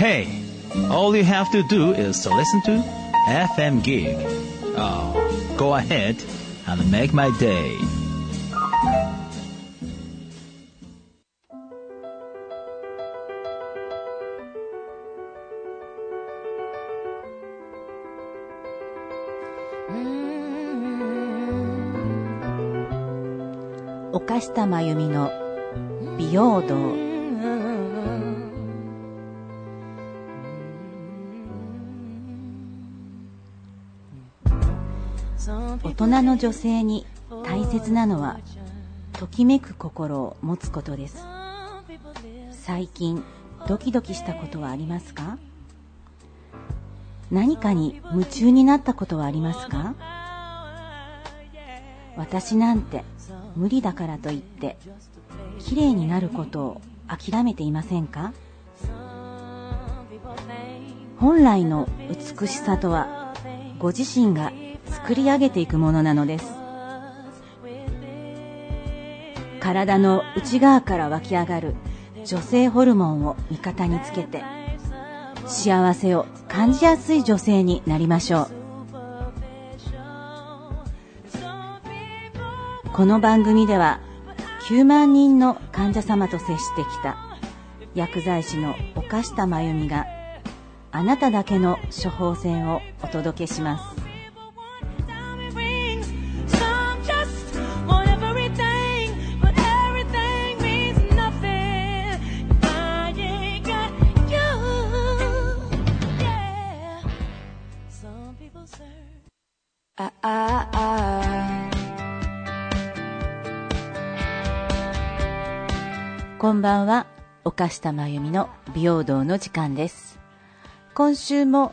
Hey, all you have to do is to listen to FM Gig. Oh, go ahead and make my day. 岡下真由美の美容道。大人の女性に大切なのはときめく心を持つことです。最近ドキドキしたことはありますか？何かに夢中になったことはありますか？私なんて無理だからといって綺麗になることを諦めていませんか？本来の美しさとはご自身が作り上げていくものなのです。体の内側から湧き上がる女性ホルモンを味方につけて幸せを感じやすい女性になりましょう。この番組では9万人の患者様と接してきた薬剤師の岡下真由美があなただけの処方箋をお届けします。こんばんは、岡下真由美の美容道の時間です。今週も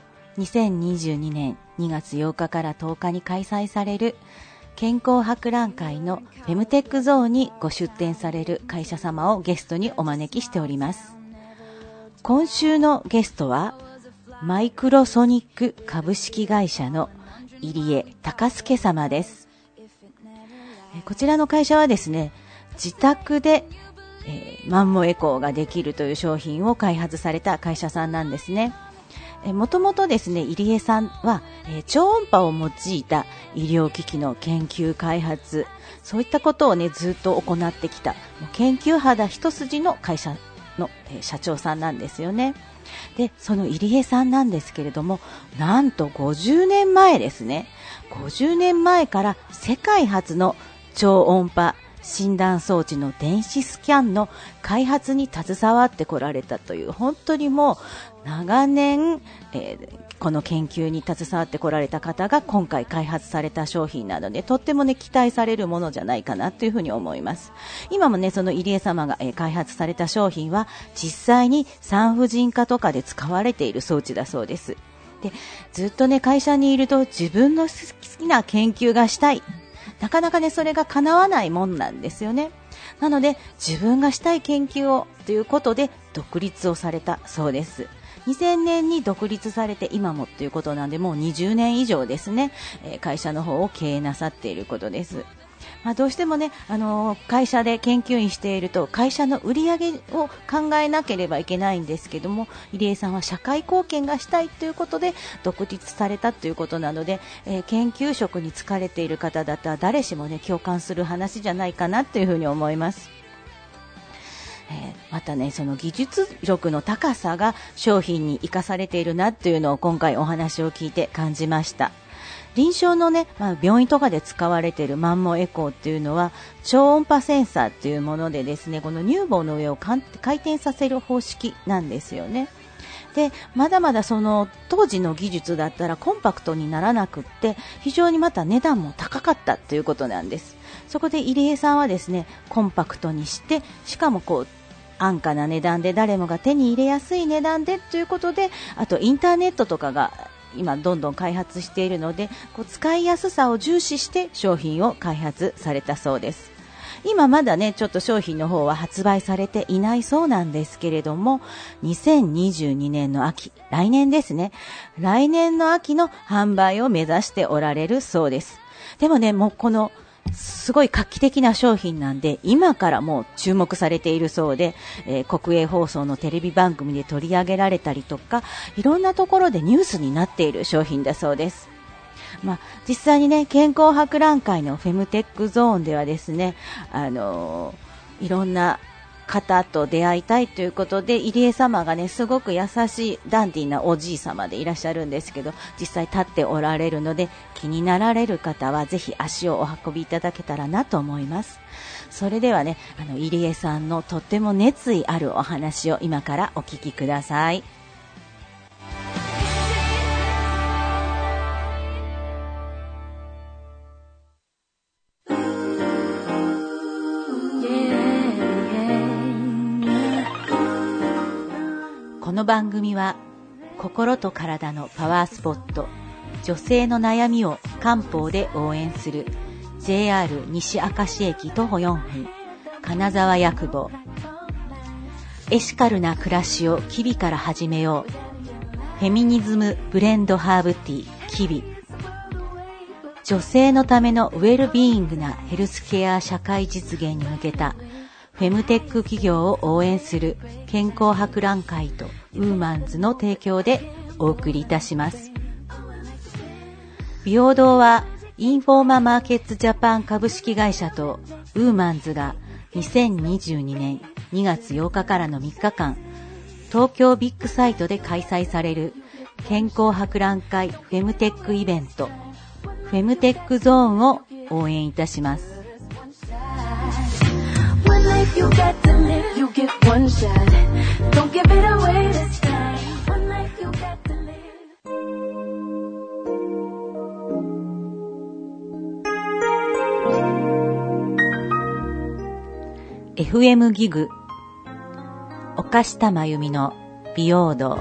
2022年2月8日から10日に開催される健康博覧会のフェムテックゾーンにご出展される会社様をゲストにお招きしております。今週のゲストはマイクロソニック株式会社の入江貴介様です。こちらの会社はですね、自宅でマンモエコーができるという商品を開発された会社さんなんですね。もともとですね、入江さんは、超音波を用いた医療機器の研究開発、そういったことをねずっと行ってきた研究肌一筋の会社の、社長さんなんですよね。で、その入江さんなんですけれども、なんと50年前ですね、50年前から世界初の超音波診断装置の電子スキャンの開発に携わってこられたという、本当にもう長年、この研究に携わってこられた方が今回開発された商品なので、とってもね期待されるものじゃないかなというふうに思います。今もねその入江様が、開発された商品は実際に産婦人科とかで使われている装置だそうです。で、ずっとね会社にいると自分の好きな研究がしたい、なかなかねそれが叶わないもんなんですよね。なので自分がしたい研究をということで独立をされたそうです。2000年に独立されて今もということなんで、もう20年以上ですね、会社の方を経営なさっていることです。どうしてもね、会社で研究員していると会社の売り上げを考えなければいけないんですけども、入江さんは社会貢献がしたいということで独立されたということなので、研究職に就かれている方だったら誰しもね共感する話じゃないかなというふうに思います。またねその技術力の高さが商品に生かされているなというのを今回お話を聞いて感じました。臨床のね、病院とかで使われているマンモエコーっていうのは超音波センサーっていうものでですね、この乳房の上を回転させる方式なんですよね。で、まだまだその当時の技術だったらコンパクトにならなくって非常にまた値段も高かったということなんです。そこで入江さんはですねコンパクトにして、しかもこう安価な値段で誰もが手に入れやすい値段でということで、あとインターネットとかが今どんどん開発しているので、こう使いやすさを重視して商品を開発されたそうです。今まだねちょっと商品の方は発売されていないそうなんですけれども、2022年の秋、来年ですね、来年の秋の販売を目指しておられるそうです。でもねもうこのすごい画期的な商品なんで、今からもう注目されているそうで、国営放送のテレビ番組で取り上げられたりとか、いろんなところでニュースになっている商品だそうです。実際にね、健康博覧会のフェムテックゾーンではですね、いろんな方と出会いたいということで、入江様がね、すごく優しいダンディーなおじい様でいらっしゃるんですけど、実際立っておられるので、気になられる方はぜひ足をお運びいただけたらなと思います。それではね、入江さんのとっても熱意あるお話を今からお聞きください。この番組は心と体のパワースポット、女性の悩みを漢方で応援する JR 西明石駅徒歩4分金沢薬房、エシカルな暮らしをキビから始めよう、フェミニズムブレンドハーブティーキビ、女性のためのウェルビーイングなヘルスケア社会実現に向けたフェムテック企業を応援する健康博覧会とウーマンズの提供でお送りいたします。美容堂はインフォーママーケッツジャパン株式会社とウーマンズが2022年2月8日からの3日間、東京ビッグサイトで開催される健康博覧会フェムテックイベント、フェムテックゾーンを応援いたします。You got to live, you get one shot. Don't give it away this time. One life you got to live. FM ギグ岡下真由美の美容道。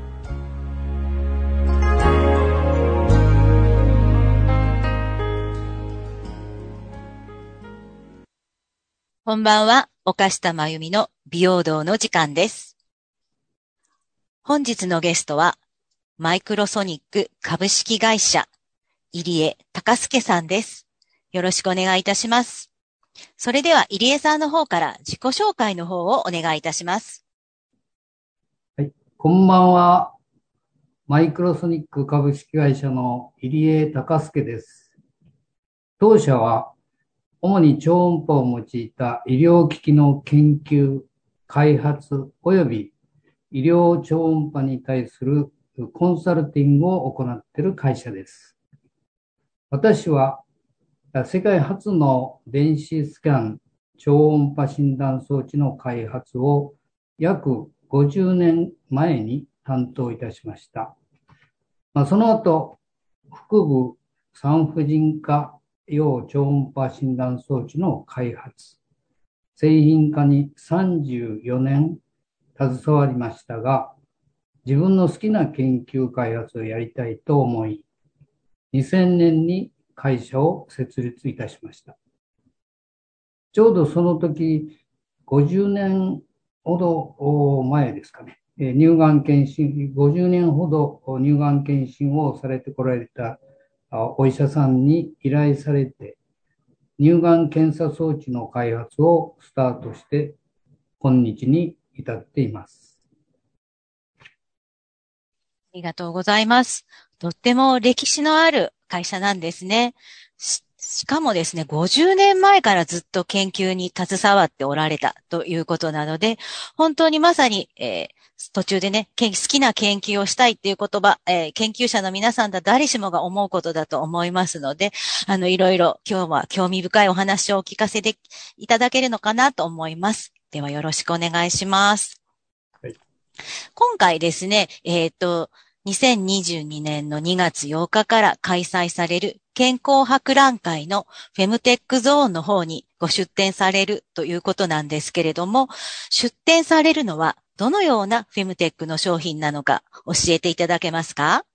こんばんは、岡下真由美の美容道の時間です。本日のゲストは、マイクロソニック株式会社、入江隆介さんです。よろしくお願いいたします。それでは入江さんの方から自己紹介の方をお願いいたします。 はい、こんばんは。マイクロソニック株式会社の入江隆介です。当社は、主に超音波を用いた医療機器の研究、開発及び医療超音波に対するコンサルティングを行っている会社です。私は世界初の電子スキャン超音波診断装置の開発を約50年前に担当いたしました。その後、腹部産婦人科用超音波診断装置の開発、製品化に34年携わりましたが、自分の好きな研究開発をやりたいと思い、2000年に会社を設立いたしました。ちょうどその時、50年ほど前ですかね、乳がん検診、50年ほど乳がん検診をされてこられたお医者さんに依頼されて、乳がん検査装置の開発をスタートして、今日に至っています。 ありがとうございます。とっても歴史のある会社なんですね。しかもですね、50年前からずっと研究に携わっておられたということなので、本当にまさに、途中でね、好きな研究をしたいっていう言葉、研究者の皆さんだ誰しもが思うことだと思いますので、いろいろ今日は興味深いお話をお聞かせていただけるのかなと思います。ではよろしくお願いします。 はい、 今回ですね、2022年の2月8日から開催される健康博覧会のフェムテックゾーンの方にご出展されるということなんですけれども、出展されるのはどのようなフェムテックの商品なのか教えていただけますか？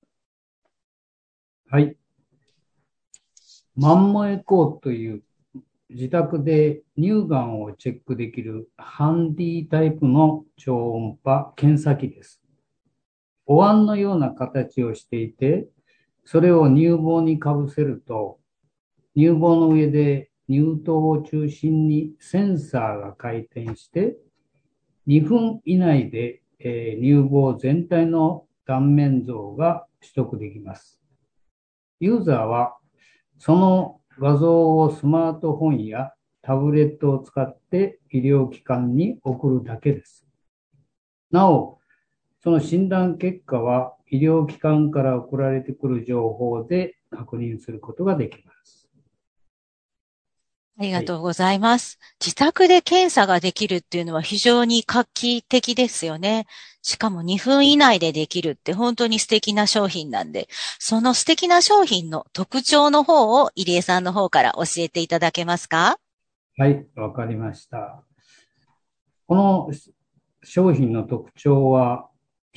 はい。マンモエコーという自宅で乳がんをチェックできるハンディタイプの超音波検査機です。お椀のような形をしていて、それを乳房にかぶせると、 乳房の上で乳頭を中心にセンサーが回転して、2分以内で、乳房全体の断面像が取得できます。ユーザーはその画像をスマートフォンやタブレットを使って医療機関に送るだけです。なお、その診断結果は医療機関から送られてくる情報で確認することができます。 ありがとうございます。自宅で検査ができるっていうのは非常に画期的ですよね。しかも2分以内でできるって本当に素敵な商品なんで、その素敵な商品の特徴の方を入江さんの方から教えていただけますか？ はい、わかりました。この商品の特徴は、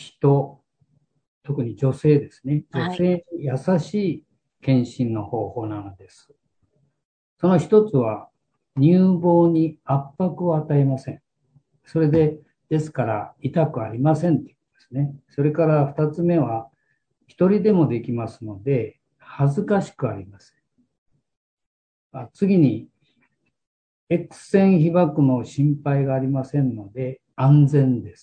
特に女性ですね。女はい。 性に優しい検診の方法なのです。その一つは、乳房に圧迫を与えません。それで、ですから痛くありませんということですね。それから二つ目は、一人でもできますので、恥ずかしくありません。次に、X 線被曝の心配がありませんので、安全です。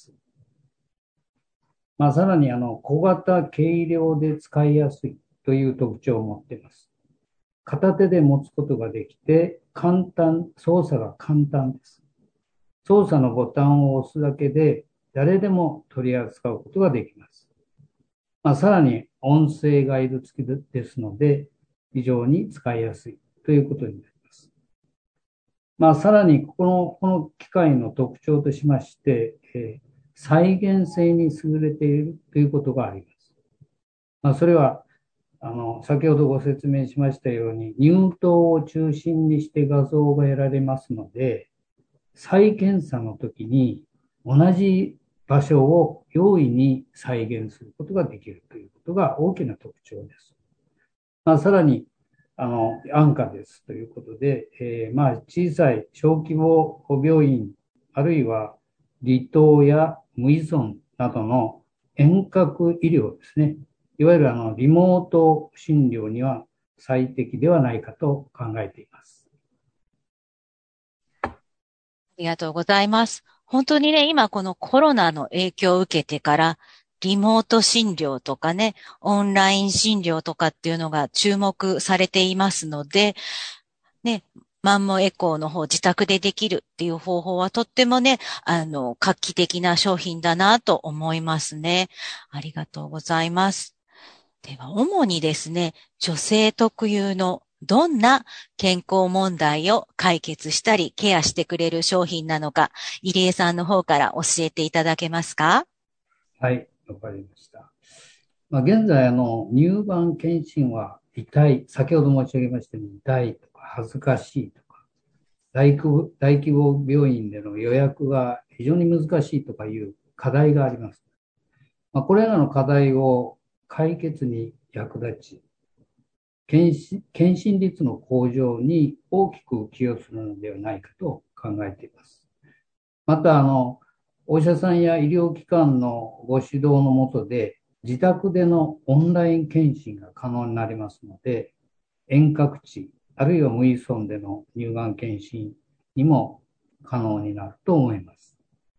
さらに、小型軽量で使いやすいという特徴を持っています。片手で持つことができて、操作が簡単です。操作のボタンを押すだけで、誰でも取り扱うことができます。さらに、音声ガイド付きですので、非常に使いやすいということになります。さらに、この機械の特徴としまして、再現性に優れているということがあります。それは、先ほどご説明しましたように、乳頭を中心にして画像が得られますので、再検査の時に同じ場所を容易に再現することができるということが大きな特徴です。さらに、安価ですということで、小さい小規模病院、あるいは離島や無依存などの遠隔医療ですね。いわゆるリモート診療には最適ではないかと考えています。 ありがとうございます。本当にね、今このコロナの影響を受けてから、リモート診療とかね、オンライン診療とかっていうのが注目されていますので、ね、マンモエコーの方、自宅でできるっていう方法はとってもね、画期的な商品だなと思いますね。ありがとうございます。では、主にですね、女性特有のどんな健康問題を解決したりケアしてくれる商品なのか、入江さんの方から教えていただけますか？ はい、わかりました。現在、乳がん検診は痛い、先ほど申し上げましたように痛いとか恥ずかしいとか、大規模病院での予約が非常に難しいとかいう課題があります。これらの課題を解決に役立ち、検診率の向上に大きく寄与するのではないかと考えています。また、お医者さんや医療機関のご指導のもとで、自宅でのオンライン検診が可能になりますので、遠隔地、あるいは無依存での乳がん検診にも可能になると思います。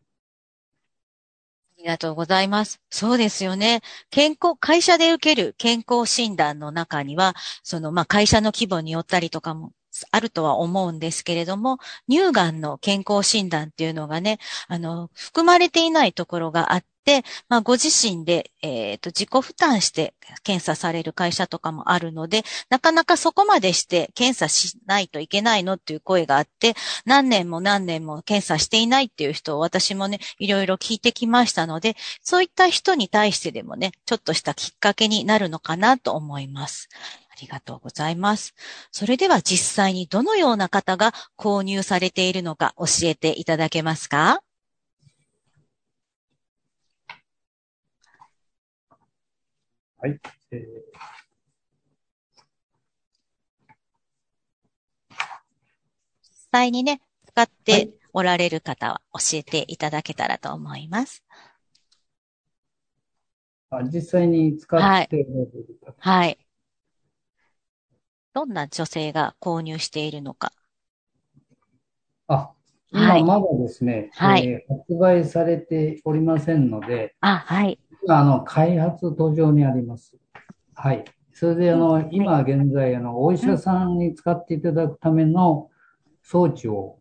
ありがとうございます。そうですよね。会社で受ける健康診断の中には、会社の規模によったりとかもあるとは思うんですけれども、乳がんの健康診断っていうのがね、含まれていないところがあって、ご自身で、自己負担して検査される会社とかもあるので、なかなかそこまでして検査しないといけないのっていう声があって、何年も何年も検査していないっていう人を私もね、いろいろ聞いてきましたので、そういった人に対してでもね、ちょっとしたきっかけになるのかなと思います。ありがとうございます。それでは実際にどのような方が購入されているのか教えていただけますか？ はい。 実際にね、使ってはい。 おられる方は教えていただけたらと思います。 実際に使っはい。 ておられる方。 はい。 どんな女性が購入しているのか。 あ、 はい。 今まだですね、 はい。 発売されておりませんので、 あ、はい。 今開発途上にあります。はい。それで、 うん、はい。 今現在、お医うん。 者さんに使っていただくための装置を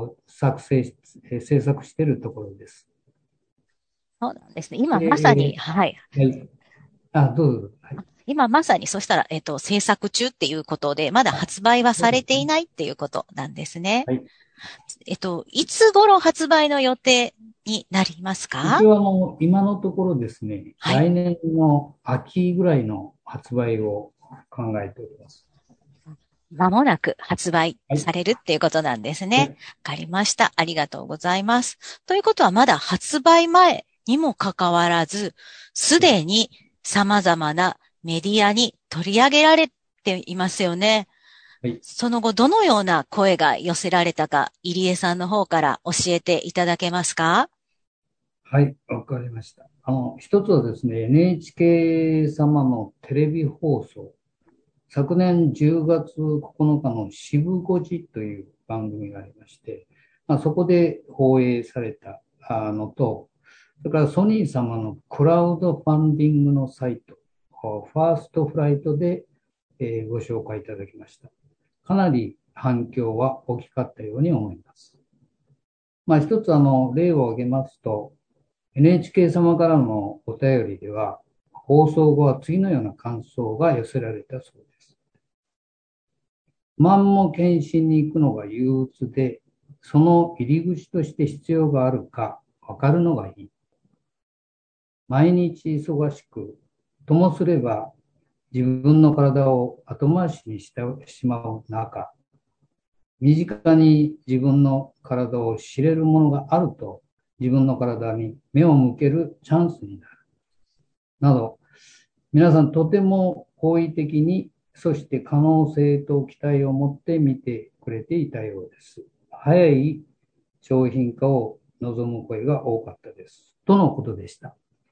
製作しているところです。 そうなんですね。今で、 まさに、はい。 はい。あ、どうぞ。はい。 今まさに、そしたら、制作中っていうことで、まだあ、 発売はされていそうですね。 ないっていうことなんですね。 はい。 いつ頃発売の予定になりますか？ 一応、今のところですね、 はい。 来年の秋ぐらいの発売を考えております。 まもなく発売はい。 されるっていうことなんですね。わはい。 かりました。ありがとうございます。ということはまだ発売前にもかかわらず、すでに様々なメディアに取り上げられていますよね。 はい。 その後、どのような声が寄せられたか、入江さんの方から教えていただけますか？ はい。わかりました。一つはですね、NHK 様のテレビ放送、昨年10月9日の渋5時という番組がありまして、そこで放映されたのと、それからソニー様のクラウドファンディングのサイト、ファーストフライトで、ご紹介いただきました。かなり反響は大きかったように思います。一つ例を挙げますと、NHK 様からのお便りでは、放送後は次のような感想が寄せられたそうです。マンモ検診に行くのが憂鬱で、その入り口として必要があるか分かるのがいい。毎日忙しく、ともすれば自分の体を後回しにしてしまう中、身近に自分の体を知れるものがあると、自分の体に目を向けるチャンスになる。など、皆さんとても好意的に、そして可能性と期待を持って見てくれていたようです。早い商品化を望む声が多かったです。とのことでした。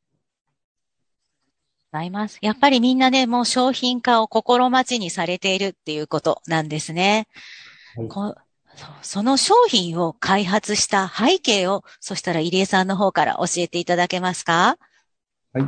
ございます。やっぱりみんなね、もう商品化を心待ちにされているっていうことなんですね。 はい。 その商品を開発した背景を、そしたら入江さんの方から教えていただけますか？ はい。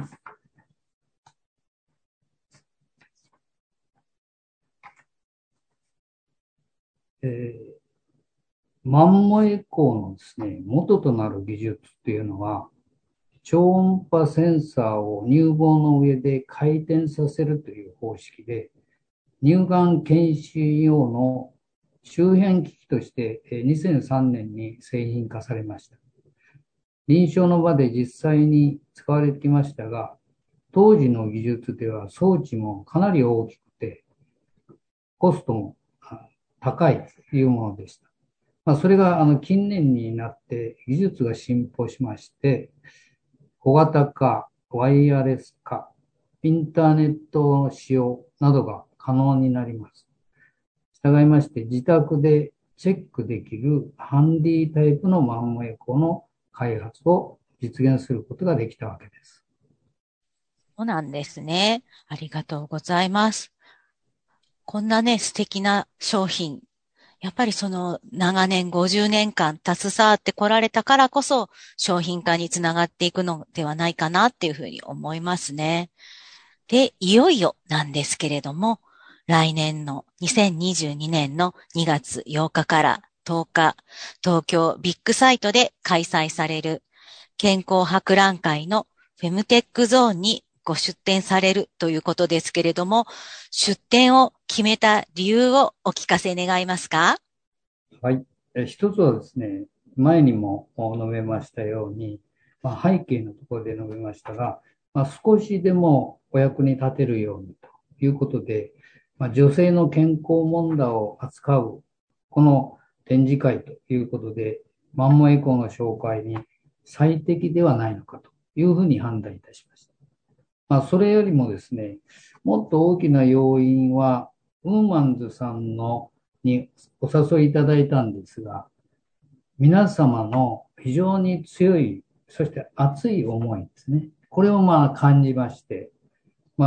マンモエコーのですね、元となる技術っていうのは、超音波センサーを乳房の上で回転させるという方式で、乳がん検診用の周辺機器として2003年に製品化されました。臨床の場で実際に使われてきましたが、当時の技術では装置もかなり大きくて、コストも高いというものでした。それが近年になって技術が進歩しまして、小型化、ワイヤレス化、インターネットの使用などが可能になります。従いまして、自宅でチェックできるハンディタイプのマンモエコの開発を実現することができたわけです。 そうなんですね。ありがとうございます。こんなね、素敵な商品。やっぱりその長年50年間携わってこられたからこそ商品化につながっていくのではないかなっていうふうに思いますね。で、いよいよなんですけれども、来年の2022年の2月8日から10日、東京ビッグサイトで開催される健康博覧会のフェムテックゾーンにご出展されるということですけれども、出展を決めた理由をお聞かせ願いますか？ はい。一つはですね、前にも述べましたように、背景のところで述べましたが、少しでもお役に立てるようにということで、女性の健康問題を扱うこの展示会ということで、マンモエコーの紹介に最適ではないのかというふうに判断いたしました。それよりもですね、もっと大きな要因は、ウーマンズさんにお誘いいただいたんですが、皆様の非常に強い、そして熱い思いですね。これを感じまして、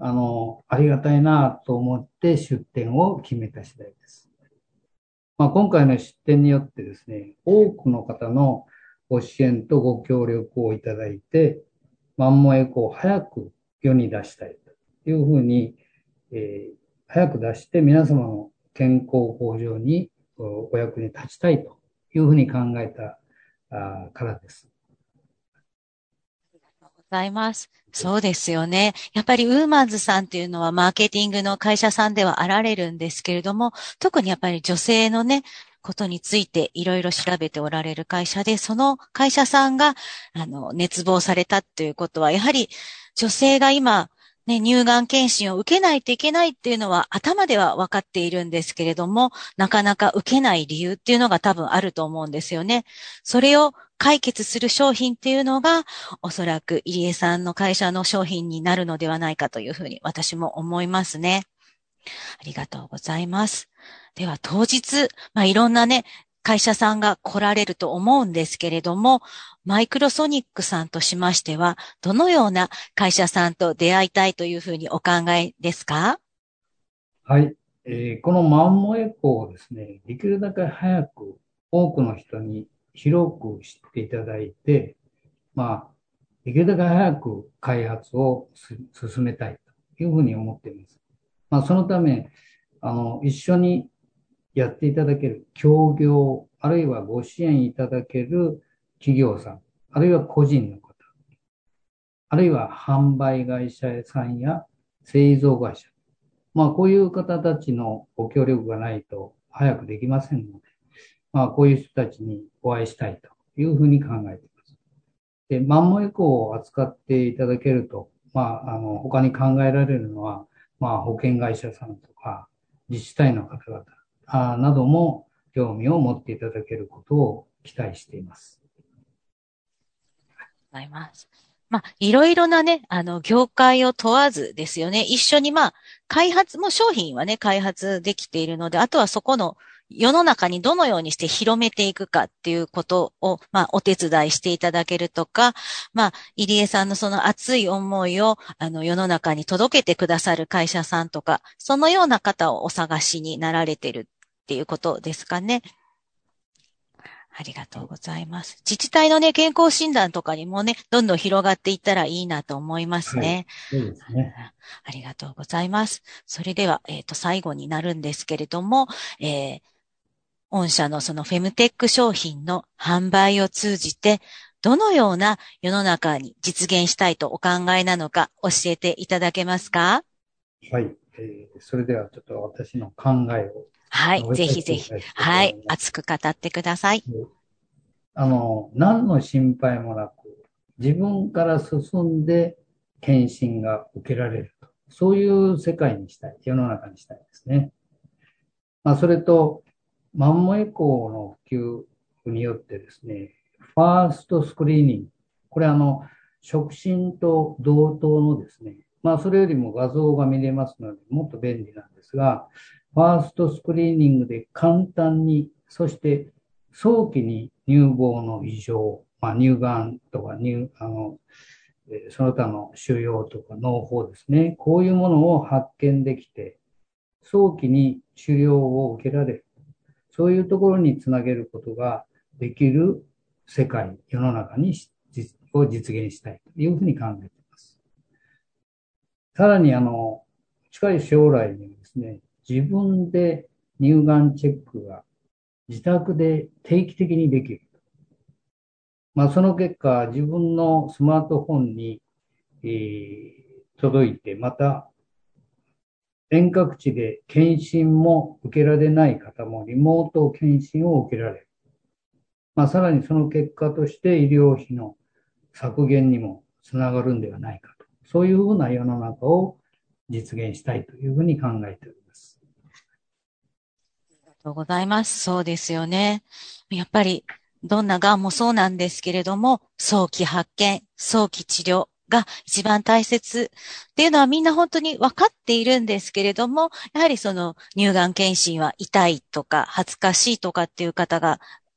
ありがたいなと思って出店を決めた次第です。今回の出店によってですね、多くの方のご支援とご協力をいただいて、マンモエコを早く世に出したいというふうに、早く出して皆様の健康向上にお役に立ちたいというふうに考えたからです。 ございます。そうですよね。やっぱりウーマンズさんっていうのはマーケティングの会社さんではあられるんですけれども、特にやっぱり女性のね、ことについていろいろ調べておられる会社で、その会社さんが、熱望されたっていうことは、やはり女性が今、ね、乳がん検診を受けないといけないっていうのは頭では分かっているんですけれども、なかなか受けない理由っていうのが多分あると思うんですよね。それを解決する商品っていうのが、おそらく入江さんの会社の商品になるのではないかというふうに私も思いますね。ありがとうございます。では当日、いろんなね、会社さんが来られると思うんですけれども、マイクロソニックさんとしましては、どのような会社さんと出会いたいというふうにお考えですか？ はい。このマンモエコをですね、できるだけ早く多くの人に広く知っていただいて、できるだけ早く開発を進めたいというふうに思っています。そのため、一緒にやっていただける協業、あるいはご支援いただける企業さん、あるいは個人の方、あるいは販売会社さんや製造会社、こういう方たちのご協力がないと早くできませんので、こういう人たちにお会いしたいというふうに考えています。で、マンモエコを扱っていただけると、他に考えられるのは、保険会社さんとか、自治体の方々なども興味を持っていただけることを期待しています。 ございます。いろいろなね、業界を問わずですよね。一緒に開発、もう商品はね、開発できているので、あとはそこの世の中にどのようにして広めていくかっていうことを、お手伝いしていただけるとか、入江さんのその熱い思いを、世の中に届けてくださる会社さんとか、そのような方をお探しになられてるっていうことですかね。ありがとうございます。自治体のね、健康診断とかにもね、どんどん広がっていったらいいなと思いますはい。 ね。 そうですね。 ありがとうございます。それでは、最後になるんですけれども、御社のそのフェムテック商品の販売を通じて、どのような世の中に実現したいとお考えなのか教えていただけますか？ はい。それではちょっと私の考えをはい、 述べさせてぜひぜひ。 いただきたいとはい、 思います。 熱く語ってください。 何の心配もなく、自分から進んで検診が受けられると。そういう世界にしたい、世の中にしたいですね。それと、マンモエコーの普及によってですね、ファーストスクリーニング。これ触診と同等のですね、それよりも画像が見れますので、もっと便利なんですが、ファーストスクリーニングで簡単に、そして早期に乳房の異常、乳がんとかその他の腫瘍とか脳胞ですね、こういうものを発見できて、早期に治療を受けられる。そういうところにつなげることができる世界、世の中を実現したいというふうに考えています。さらに、近い将来にですね、自分で乳がんチェックが自宅で定期的にできる。その結果、自分のスマートフォンに、届いて、また遠隔地で検診も受けられない方もリモート検診を受けられる。さらにその結果として医療費の削減にもつながるんではないかと。そういうふうな世の中を実現したいというふうに考えております。 ありがとうございます。そうですよね。やっぱり、どんな癌もそうなんですけれども、早期発見、早期治療が一番大切っていうのはみんな本当に分かっているんですけれども、やはりその乳がん検診は痛いとか恥ずかしいとかっていう方が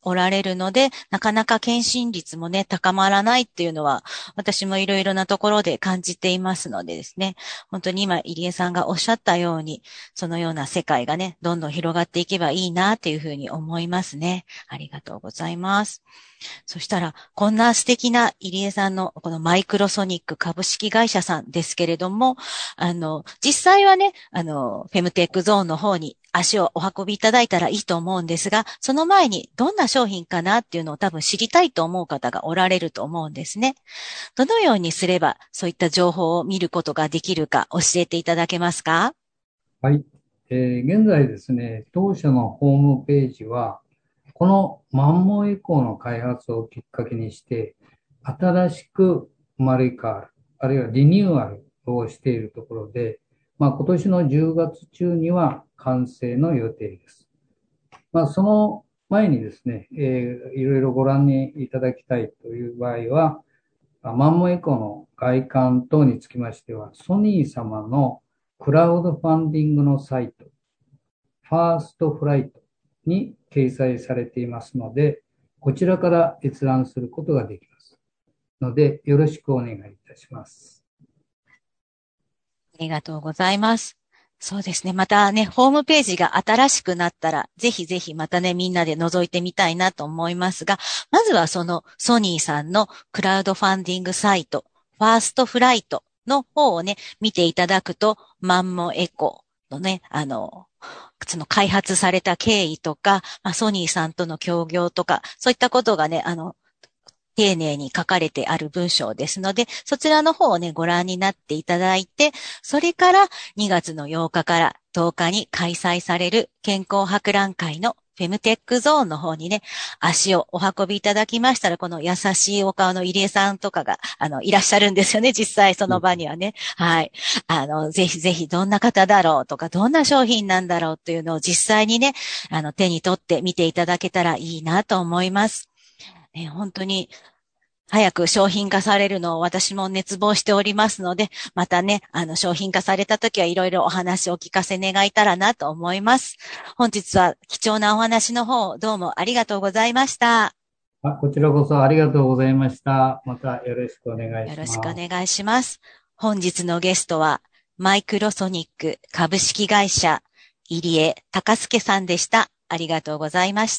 おられるので、なかなか検診率もね、高まらないっていうのは、私もいろいろなところで感じていますのでですね、本当に今、入江さんがおっしゃったように、そのような世界がね、どんどん広がっていけばいいなっていうふうに思いますね。ありがとうございます。そしたら、こんな素敵な入江さんのこのマイクロソニック株式会社さんですけれども、実際はね、フェムテックゾーンの方に足をお運びいただいたらいいと思うんですが、その前にどんな商品かなっていうのを多分知りたいと思う方がおられると思うんですね。どのようにすればそういった情報を見ることができるか教えていただけますか？ はい。現在ですね、当社のホームページは、このマンモエコーの開発をきっかけにして、新しく生まれ変わる、あるいはリニューアルをしているところで、今年の10月中には完成の予定です。その前にですね、いろいろご覧にいただきたいという場合は、マンモエコーの外観等につきましては、ソニー様のクラウドファンディングのサイト、ファーストフライトに掲載されていますので、こちらから閲覧することができますので、よろしくお願いいたします。 ありがとうございます。そうですね。またね、ホームページが新しくなったら、ぜひぜひまたね、みんなで覗いてみたいなと思いますが、まずはそのソニーさんのクラウドファンディングサイト、ファーストフライトの方をね、見ていただくと、マンモエコのね、その開発された経緯とか、ソニーさんとの協業とか、そういったことがね、丁寧に書かれてある文章ですので、そちらの方をね、ご覧になっていただいて、それから2月の8日から10日に開催される健康博覧会のフェムテックゾーンの方にね、足をお運びいただきましたら、この優しいお顔の入江さんとかが、いらっしゃるんですよね、実際その場にはね。はい。ぜひぜひどんな方だろうとか、どんな商品なんだろうっていうのを実際にね、手に取って見ていただけたらいいなと思います。本当に早く商品化されるのを私も熱望しておりますので、またね、商品化された時はいろいろお話をお聞かせ願えたらなと思います。本日は貴重なお話の方、どうもありがとうございました。 こちらこそありがとうございました。またよろしくお願いします。 よろしくお願いします。本日のゲストは、マイクロソニック株式会社、入江隆介さんでした。ありがとうございました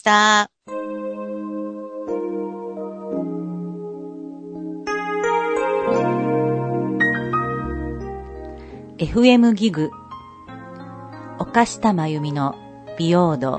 。FM ギグ岡下真由美の美容道。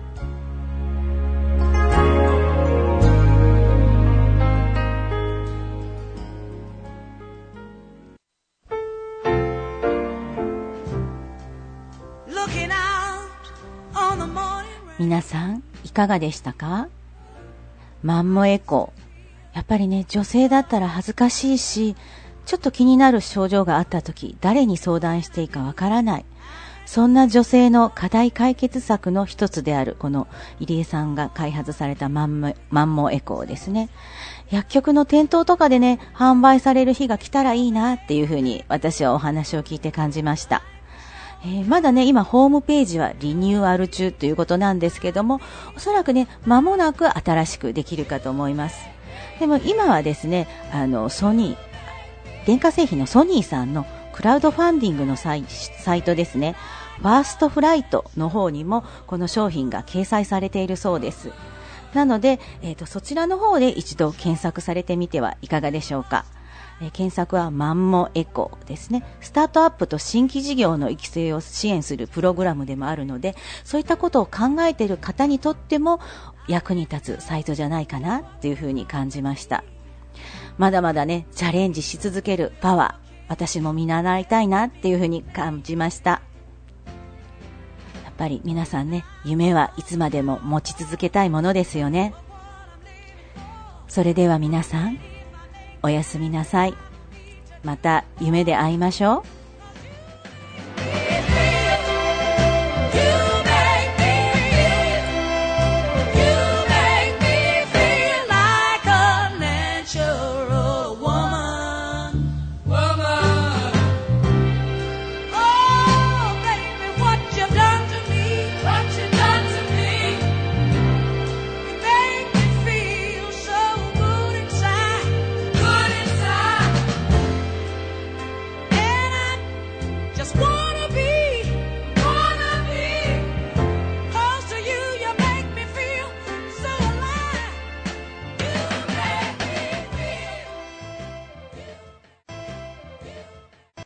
皆さんいかがでしたか？マンモエコー、やっぱりね、女性だったら恥ずかしいし、ちょっと気になる症状があったとき、誰に相談していいかわからない。そんな女性の課題解決策の一つである、この入江さんが開発されたマンモエコーですね。薬局の店頭とかでね、販売される日が来たらいいなっていうふうに私はお話を聞いて感じました。まだね、今ホームページはリニューアル中ということなんですけども、おそらくね、間もなく新しくできるかと思います。でも今はですね、ソニー、電化製品のソニーさんのクラウドファンディングのサイトですね、ファーストフライトの方にもこの商品が掲載されているそうです。なので、そちらの方で一度検索されてみてはいかがでしょうか。検索はマンモエコですね。スタートアップと新規事業の育成を支援するプログラムでもあるので、そういったことを考えている方にとっても役に立つサイトじゃないかなっていうふうに感じました。まだまだね、チャレンジし続けるパワー、私も見習いたいなっていうふうに感じました。やっぱり皆さんね、夢はいつまでも持ち続けたいものですよね。それでは皆さん、おやすみなさい。また夢で会いましょう。